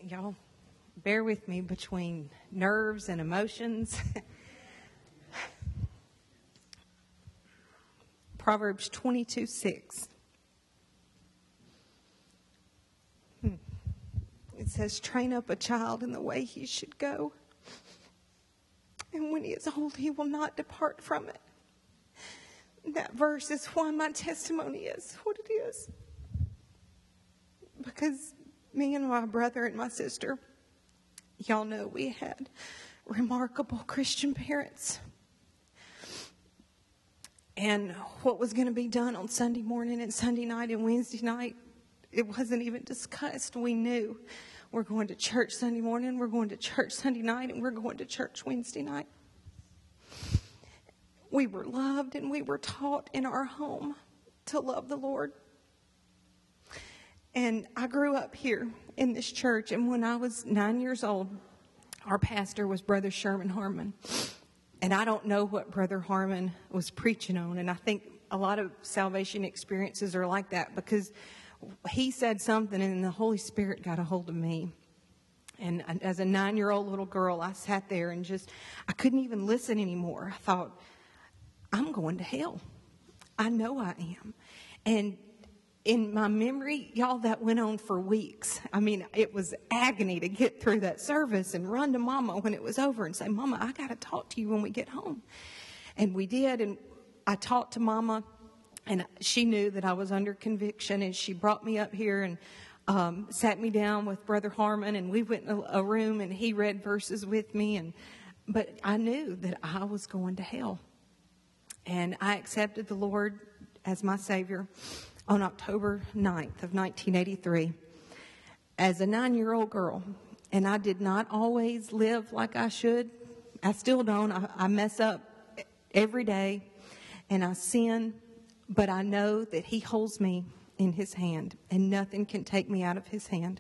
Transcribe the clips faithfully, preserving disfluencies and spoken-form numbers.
Y'all bear with me between nerves and emotions. Proverbs twenty-two six. Hmm. It says, train up a child in the way he should go, and when he is old, he will not depart from it. That verse is why my testimony is what it is. Because me and my brother and my sister, y'all know we had remarkable Christian parents. And what was going to be done on Sunday morning and Sunday night and Wednesday night, it wasn't even discussed. We knew we're going to church Sunday morning, we're going to church Sunday night, and we're going to church Wednesday night. We were loved and we were taught in our home to love the Lord. And I grew up here in this church, and when I was nine years old, our pastor was Brother Sherman Harmon. And I don't know what Brother Harmon was preaching on, and I think a lot of salvation experiences are like that, because he said something and the Holy Spirit got a hold of me. And as a nine-year-old little girl, I sat there and just, I couldn't even listen anymore. I thought, I'm going to hell. I know I am. And in my memory, y'all, that went on for weeks. I mean, it was agony to get through that service and run to Mama when it was over and say, Mama, I got to talk to you when we get home. And we did. And I talked to Mama, and she knew that I was under conviction, and she brought me up here and um, sat me down with Brother Harmon, and we went in a, a room, and he read verses with me. And but I knew that I was going to hell. And I accepted the Lord as my Savior on October ninth of nineteen eighty-three as a nine-year-old girl. And I did not always live like I should. I still don't. I, I mess up every day and I sin, but I know that He holds me in His hand and nothing can take me out of His hand.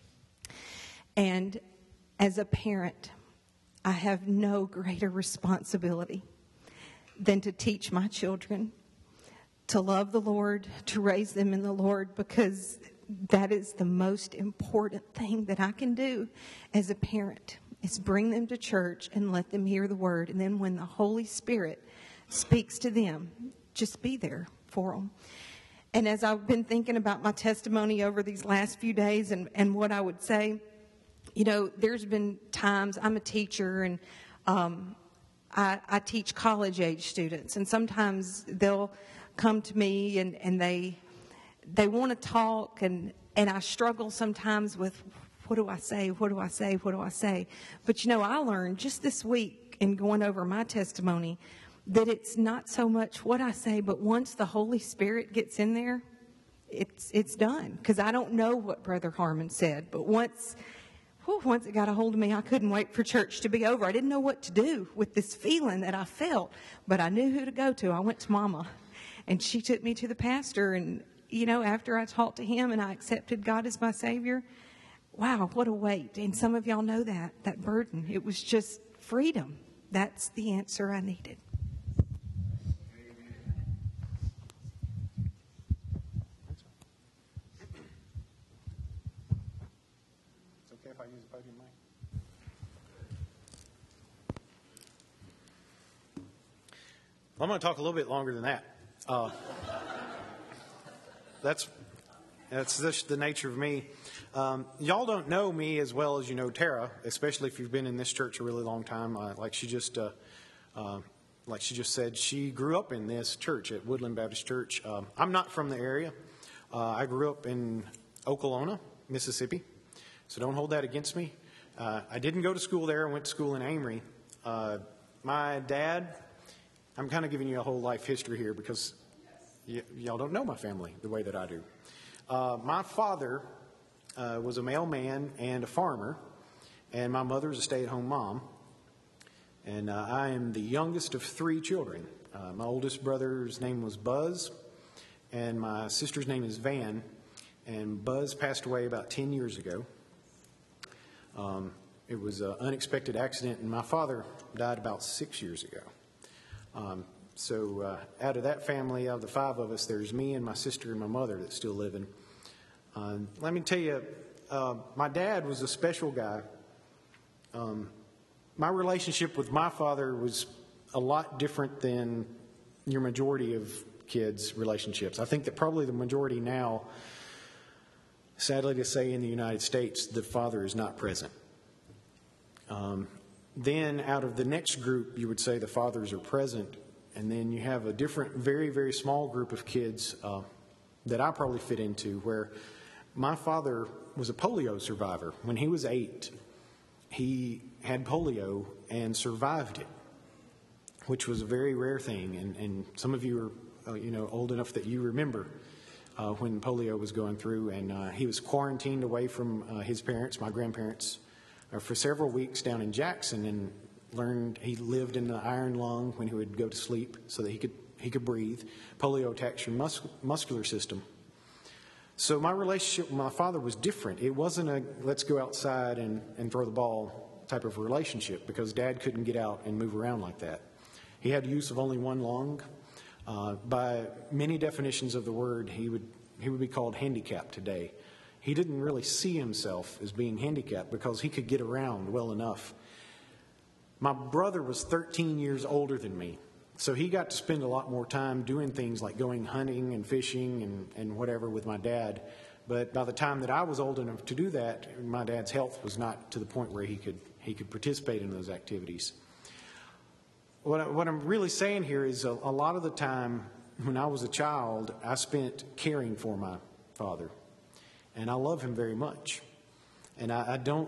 And as a parent, I have no greater responsibility than to teach my children to love the Lord, to raise them in the Lord, because that is the most important thing that I can do as a parent, is bring them to church and let them hear the Word. And then when the Holy Spirit speaks to them, just be there for them. And as I've been thinking about my testimony over these last few days and, and what I would say, you know, there's been times, I'm a teacher, and um, I, I teach college-age students, and sometimes they'll come to me and, and they they want to talk, and, and I struggle sometimes with, what do I say, what do I say, what do I say? But, you know, I learned just this week in going over my testimony that it's not so much what I say, but once the Holy Spirit gets in there, it's it's done. Because I don't know what Brother Harmon said, but once... Whew, once it got a hold of me, I couldn't wait for church to be over. I didn't know what to do with this feeling that I felt, but I knew who to go to. I went to Mama, and she took me to the pastor. And, you know, after I talked to him and I accepted God as my Savior, wow, what a weight. And some of y'all know that, that burden. It was just freedom. That's the answer I needed. If I use the podium mic. Well, I'm going to talk a little bit longer than that. Uh, that's that's just the nature of me. Um, y'all don't know me as well as you know Tara, especially if you've been in this church a really long time. Uh, like she just uh, uh, like she just said, she grew up in this church at Woodland Baptist Church. Um, I'm not from the area. Uh, I grew up in Okolona, Mississippi. So don't hold that against me. Uh, I didn't go to school there. I went to school in Amory. Uh, my dad, I'm kind of giving you a whole life history here because y- y'all don't know my family the way that I do. Uh, my father uh, was a mailman and a farmer, and my mother was a stay-at-home mom. And uh, I am the youngest of three children. Uh, my oldest brother's name was Buzz, and my sister's name is Van. And Buzz passed away about ten years ago. Um, it was an unexpected accident, and my father died about six years ago. Um, so uh, out of that family, out of the five of us, there's me and my sister and my mother that's still living. Uh, let me tell you uh, my dad was a special guy. Um, my relationship with my father was a lot different than your majority of kids' relationships. I think that probably the majority now, sadly to say, in the United States, the father is not present. Um, then out of the next group, you would say the fathers are present. And then you have a different, very, very small group of kids uh, that I probably fit into, where my father was a polio survivor. When he was eight, he had polio and survived it, which was a very rare thing. And, and some of you are, uh, you know, old enough that you remember uh, when polio was going through. And uh, he was quarantined away from uh, his parents, my grandparents, uh, for several weeks down in Jackson, and learned he lived in the iron lung when he would go to sleep so that he could he could breathe. Polio attacks your mus- muscular system. So my relationship with my father was different. It wasn't a let's go outside and, and throw the ball type of relationship, because Dad couldn't get out and move around like that. He had use of only one lung. Uh, by many definitions of the word, he would he would be called handicapped today. He didn't really see himself as being handicapped because he could get around well enough. My brother was thirteen years older than me, so he got to spend a lot more time doing things like going hunting and fishing and, and whatever with my dad. But by the time that I was old enough to do that, my dad's health was not to the point where he could he could participate in those activities. What, I, what I'm really saying here is a, a lot of the time when I was a child, I spent caring for my father, and I love him very much, and I, I don't.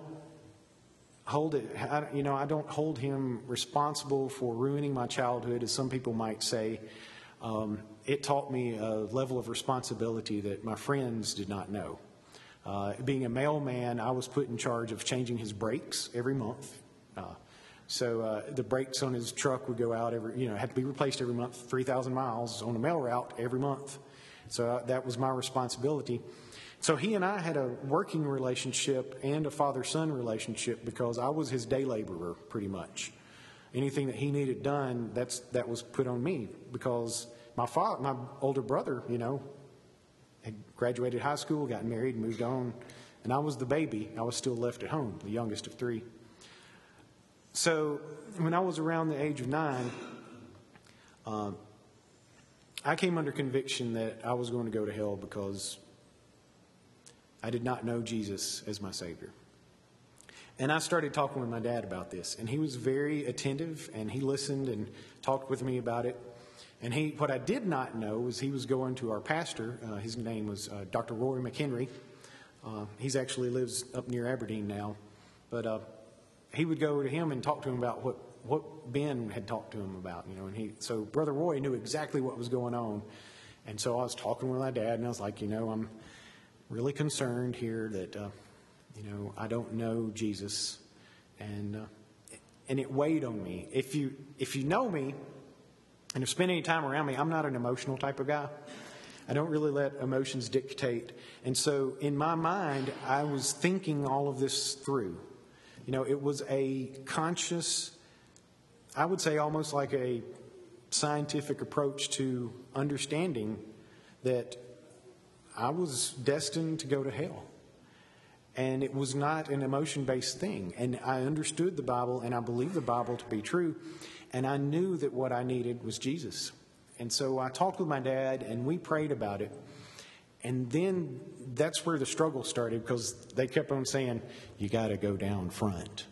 Hold it, I, you know, I don't hold him responsible for ruining my childhood, as some people might say. Um, it taught me a level of responsibility that my friends did not know. Uh, being a mailman, I was put in charge of changing his brakes every month. Uh, so uh, the brakes on his truck would go out every, you know, had to be replaced every month, three thousand miles on a mail route every month. So uh, that was my responsibility. So he and I had a working relationship and a father-son relationship because I was his day laborer, pretty much. Anything that he needed done, that's that was put on me, because my father, my older brother, you know, had graduated high school, got married, moved on, and I was the baby. I was still left at home, the youngest of three. So when I was around the age of nine, um, I came under conviction that I was going to go to hell because I did not know Jesus as my Savior. And I started talking with my dad about this, and he was very attentive, and he listened and talked with me about it. And he, what I did not know was he was going to our pastor. Uh, his name was uh, Doctor Roy McHenry. Uh, he's actually lives up near Aberdeen now. But uh, he would go to him and talk to him about what, what Ben had talked to him about, you know. And he, so Brother Roy knew exactly what was going on. And so I was talking with my dad, and I was like, you know, I'm really concerned here that, uh, you know, I don't know Jesus, and uh, and it weighed on me. If you if you know me and have spent any time around me, I'm not an emotional type of guy. I don't really let emotions dictate. And so in my mind, I was thinking all of this through. You know, it was a conscious, I would say almost like a scientific approach to understanding that I was destined to go to hell. And it was not an emotion-based thing. And I understood the Bible, and I believed the Bible to be true. And I knew that what I needed was Jesus. And so I talked with my dad, and we prayed about it. And then that's where the struggle started, because they kept on saying, you got to go down front.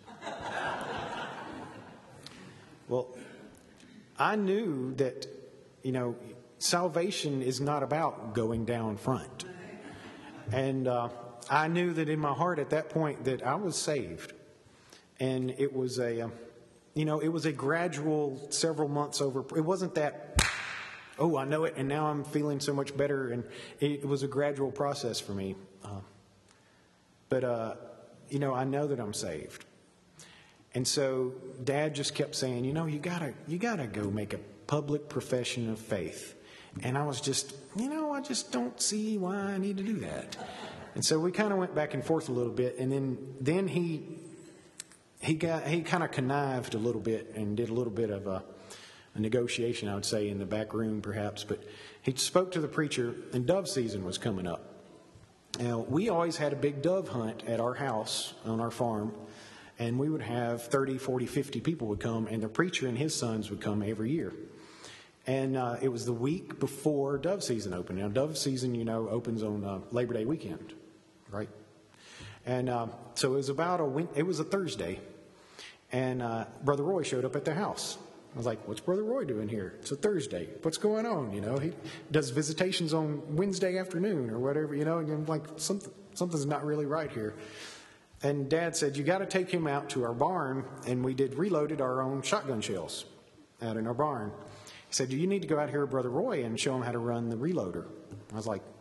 Well, I knew that, you know, salvation is not about going down front. And uh, I knew that in my heart at that point that I was saved. And it was a, uh, you know, it was a gradual several months over. It wasn't that, oh, I know it, and now I'm feeling so much better. And it was a gradual process for me. Uh, but, uh, you know, I know that I'm saved. And so Dad just kept saying, you know, you gotta, you gotta go make a public profession of faith. And I was just, you know, I just don't see why I need to do that. And so we kind of went back and forth a little bit. And then, then he, he got, he kind of connived a little bit and did a little bit of a, a negotiation, I would say, in the back room perhaps. But he spoke to the preacher, and dove season was coming up. Now, we always had a big dove hunt at our house on our farm, and we would have thirty, forty, fifty people would come, and the preacher and his sons would come every year. And uh, it was the week before dove season opened. Now, dove season, you know, opens on uh, Labor Day weekend, right? And uh, so it was about a win- it was a Thursday, and uh, Brother Roy showed up at the house. I was like, "What's Brother Roy doing here? It's a Thursday. What's going on?" You know, he does visitations on Wednesday afternoon or whatever. You know, and I'm like, something something's not really right here. And Dad said, "You got to take him out to our barn," and we did reloaded our own shotgun shells out in our barn. He said, "Do you need to go out here with Brother Roy and show him how to run the reloader?" I was like,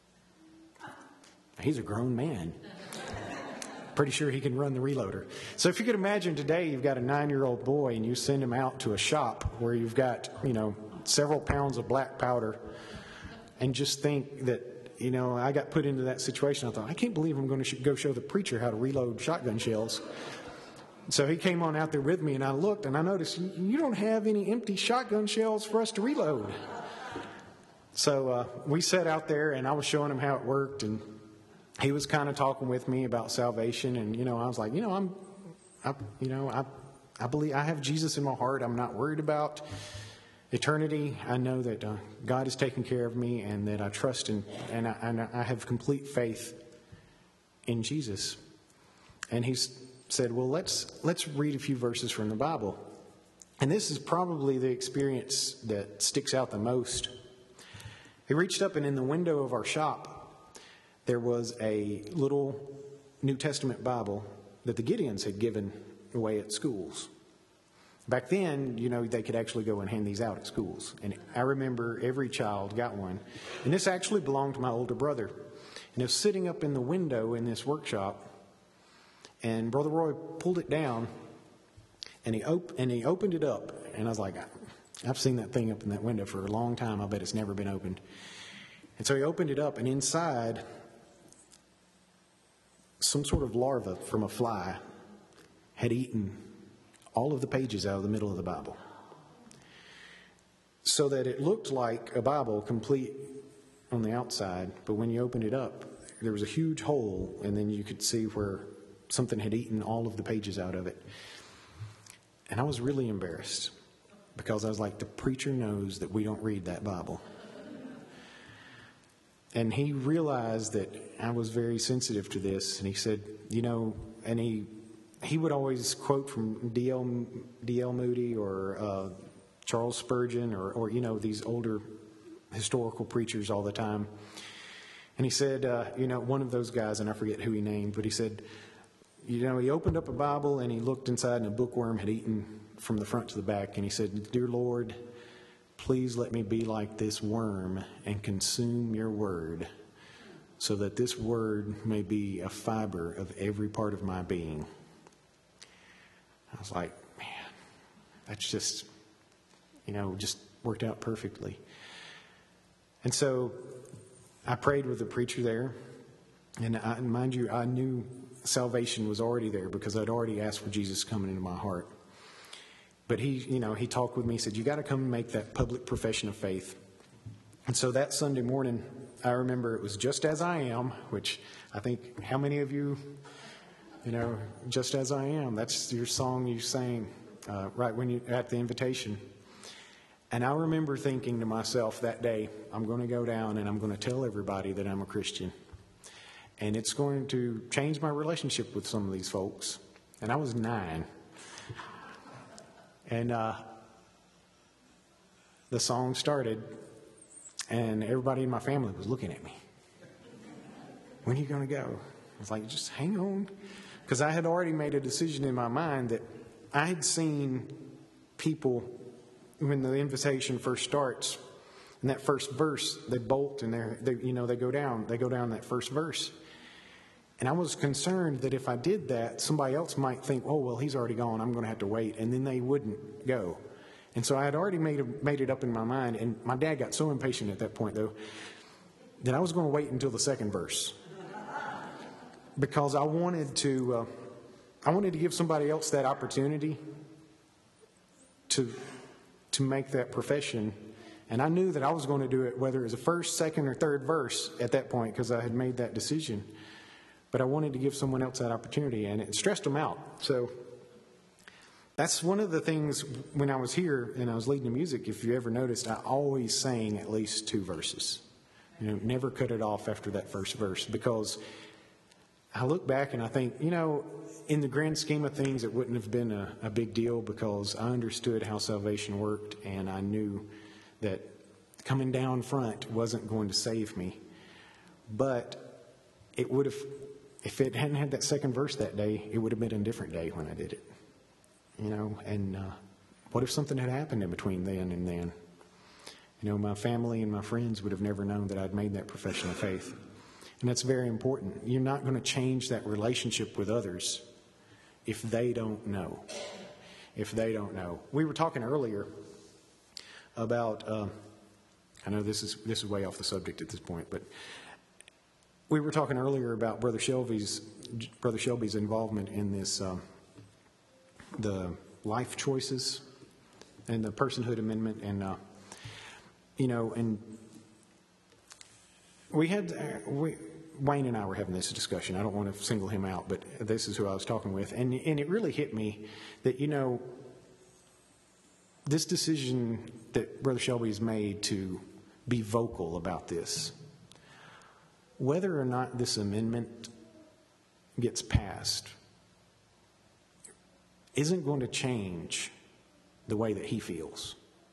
"He's a grown man. Pretty sure he can run the reloader." So if you could imagine today, you've got a nine-year-old boy and you send him out to a shop where you've got, you know, several pounds of black powder, and just think that, you know, I got put into that situation. I thought, I can't believe I'm going to sh- go show the preacher how to reload shotgun shells. So he came on out there with me, and I looked, and I noticed, you don't have any empty shotgun shells for us to reload. So uh, we sat out there, and I was showing him how it worked, and he was kind of talking with me about salvation. And, you know, I was like, you know, I'm, I, you know, I, I believe I have Jesus in my heart. I'm not worried about eternity. I know that uh, God is taking care of me, and that I trust in, and I, and I have complete faith in Jesus. And he's said, well, let's let's read a few verses from the Bible. And this is probably the experience that sticks out the most. He reached up, and in the window of our shop, there was a little New Testament Bible that the Gideons had given away at schools. Back then, you know, they could actually go and hand these out at schools. And I remember every child got one. And this actually belonged to my older brother. And it was sitting up in the window in this workshop. And Brother Roy pulled it down, and he op- and he opened it up. And I was like, I've seen that thing up in that window for a long time. I bet it's never been opened. And so he opened it up, and inside, some sort of larva from a fly had eaten all of the pages out of the middle of the Bible, so that it looked like a Bible complete on the outside, but when you opened it up, there was a huge hole, and then you could see where something had eaten all of the pages out of it. And I was really embarrassed, because I was like, the preacher knows that we don't read that Bible. And he realized that I was very sensitive to this, and he said, you know, and he he would always quote from D L D L Moody or uh, Charles Spurgeon or, or, you know, these older historical preachers all the time. And he said, uh, you know, one of those guys, and I forget who he named, but he said, you know, he opened up a Bible and he looked inside, and a bookworm had eaten from the front to the back. And he said, dear Lord, please let me be like this worm and consume your word, so that this word may be a fiber of every part of my being. I was like, man, that's just, you know, just worked out perfectly. And so I prayed with the preacher there. And I, mind you, I knew salvation was already there, because I'd already asked for Jesus coming into my heart. But he, you know, he talked with me, he said, you got to come and make that public profession of faith. And so that Sunday morning, I remember it was Just As I Am, which I think, how many of you, you know, Just As I Am, that's your song you sang uh, right when you, at the invitation. And I remember thinking to myself that day, I'm going to go down and I'm going to tell everybody that I'm a Christian. And it's going to change my relationship with some of these folks. And I was nine. And uh, the song started, and everybody in my family was looking at me. When are you going to go? I was like, just hang on. Because I had already made a decision in my mind that I had seen people, when the invitation first starts, in that first verse, they bolt and they're, they, you know, they go down. They go down that first verse. And I was concerned that if I did that, somebody else might think, oh, well, he's already gone, I'm going to have to wait. And then they wouldn't go. And so I had already made, a, made it up in my mind. And my dad got so impatient at that point, though, that I was going to wait until the second verse. Because I wanted to, uh, I wanted to give somebody else that opportunity to, to make that profession And I knew that I was going to do it, whether it was the first, second, or third verse at that point, because I had made that decision. But I wanted to give someone else that opportunity, and it stressed them out. So that's one of the things when I was here and I was leading the music, if you ever noticed, I always sang at least two verses. You know, never cut it off after that first verse, because I look back and I think, you know, in the grand scheme of things, it wouldn't have been a, a big deal, because I understood how salvation worked, and I knew that coming down front wasn't going to save me. But it would have, if it hadn't had that second verse that day, it would have been a different day when I did it. You know, and uh, what if something had happened in between then and then? You know, my family and my friends would have never known that I'd made that profession of faith. And that's very important. You're not going to change that relationship with others if they don't know. If they don't know. We were talking earlier about, uh, I know this is this is way off the subject at this point, but we were talking earlier about Brother Shelby's Brother Shelby's involvement in this, uh, the life choices and the personhood amendment, and uh, you know, and we had uh, we. Wayne and I were having this discussion. I don't want to single him out, but this is who I was talking with. And, and it really hit me that, you know, this decision that Brother Shelby's made to be vocal about this, whether or not this amendment gets passed, isn't going to change the way that he feels.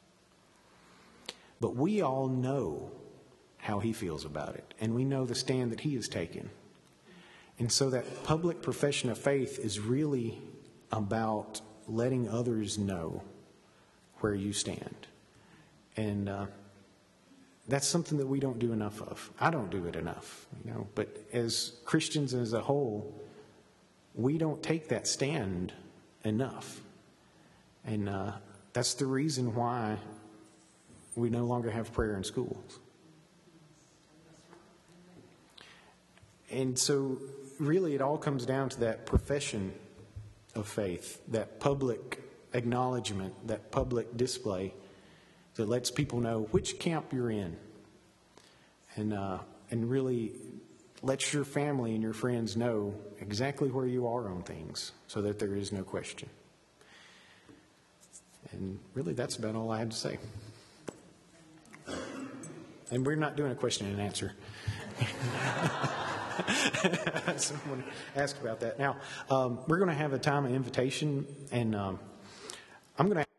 But we all know how he feels about it, and we know the stand that he has taken. And so that public profession of faith is really about letting others know where you stand. And uh, that's something that we don't do enough of. I don't do it enough, you know. But as Christians as a whole, we don't take that stand enough. And uh, that's the reason why we no longer have prayer in schools. And so really it all comes down to that profession of faith, that public acknowledgement, that public display that lets people know which camp you're in, and uh, and really lets your family and your friends know exactly where you are on things, so that there is no question. And really that's about all I had to say. And we're not doing a question and answer. Someone asked about that. Now, um, we're going to have a time of invitation, and um, I'm going to